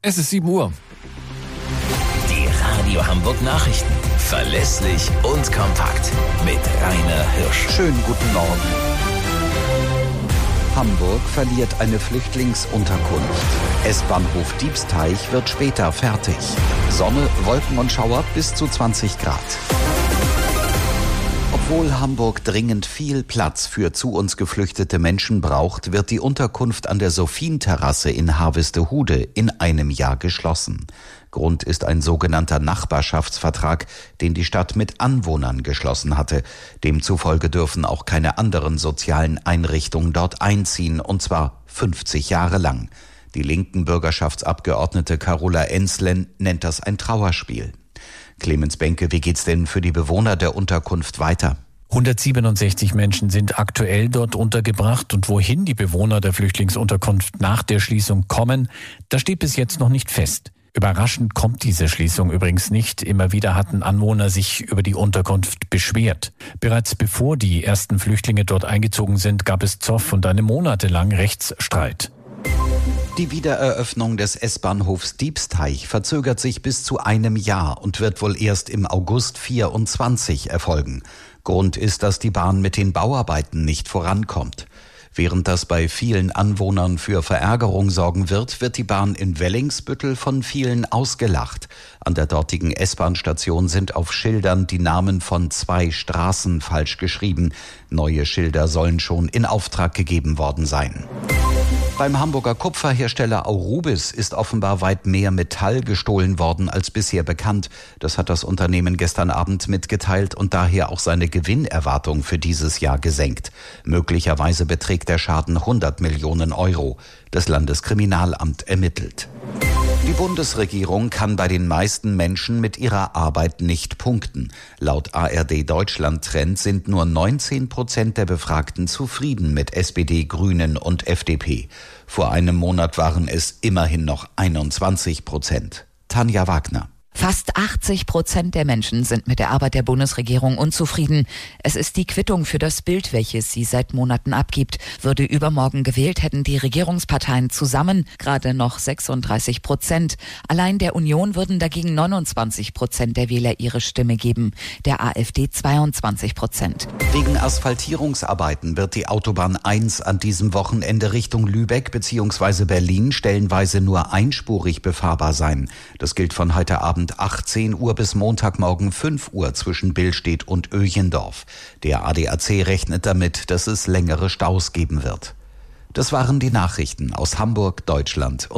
Es ist 7 Uhr. Die Radio Hamburg Nachrichten. Verlässlich und kompakt. Mit Rainer Hirsch. Schönen guten Morgen. Hamburg verliert eine Flüchtlingsunterkunft. S-Bahnhof Diebsteich wird später fertig. Sonne, Wolken und Schauer bis zu 20 Grad. Obwohl Hamburg dringend viel Platz für zu uns geflüchtete Menschen braucht, wird die Unterkunft an der Sophienterrasse in Harvestehude in einem Jahr geschlossen. Grund ist ein sogenannter Nachbarschaftsvertrag, den die Stadt mit Anwohnern geschlossen hatte. Demzufolge dürfen auch keine anderen sozialen Einrichtungen dort einziehen, und zwar 50 Jahre lang. Die linken Bürgerschaftsabgeordnete Carola Enslen nennt das ein Trauerspiel. Clemens Benke, wie geht's denn für die Bewohner der Unterkunft weiter? 167 Menschen sind aktuell dort untergebracht, und wohin die Bewohner der Flüchtlingsunterkunft nach der Schließung kommen, das steht bis jetzt noch nicht fest. Überraschend kommt diese Schließung übrigens nicht. Immer wieder hatten Anwohner sich über die Unterkunft beschwert. Bereits bevor die ersten Flüchtlinge dort eingezogen sind, gab es Zoff und eine monatelang Rechtsstreit. Die Wiedereröffnung des S-Bahnhofs Diebsteich verzögert sich bis zu einem Jahr und wird wohl erst im August 24 erfolgen. Grund ist, dass die Bahn mit den Bauarbeiten nicht vorankommt. Während das bei vielen Anwohnern für Verärgerung sorgen wird, wird die Bahn in Wellingsbüttel von vielen ausgelacht. An der dortigen S-Bahn-Station sind auf Schildern die Namen von 2 Straßen falsch geschrieben. Neue Schilder sollen schon in Auftrag gegeben worden sein. Beim Hamburger Kupferhersteller Aurubis ist offenbar weit mehr Metall gestohlen worden als bisher bekannt. Das hat das Unternehmen gestern Abend mitgeteilt und daher auch seine Gewinnerwartung für dieses Jahr gesenkt. Möglicherweise beträgt der Schaden 100 Millionen Euro. Das Landeskriminalamt ermittelt. Die Bundesregierung kann bei den meisten Menschen mit ihrer Arbeit nicht punkten. Laut ARD Deutschland Trend sind nur 19% der Befragten zufrieden mit SPD, Grünen und FDP. Vor einem Monat waren es immerhin noch 21%. Tanja Wagner. Fast 80% der Menschen sind mit der Arbeit der Bundesregierung unzufrieden. Es ist die Quittung für das Bild, welches sie seit Monaten abgibt. Würde übermorgen gewählt, hätten die Regierungsparteien zusammen gerade noch 36%. Allein der Union würden dagegen 29% der Wähler ihre Stimme geben, der AfD 22%. Wegen Asphaltierungsarbeiten wird die Autobahn 1 an diesem Wochenende Richtung Lübeck bzw. Berlin stellenweise nur einspurig befahrbar sein. Das gilt von heute Abend 18 Uhr bis Montagmorgen 5 Uhr zwischen Billstedt und Öchendorf. Der ADAC rechnet damit, dass es längere Staus geben wird. Das waren die Nachrichten aus Hamburg, Deutschland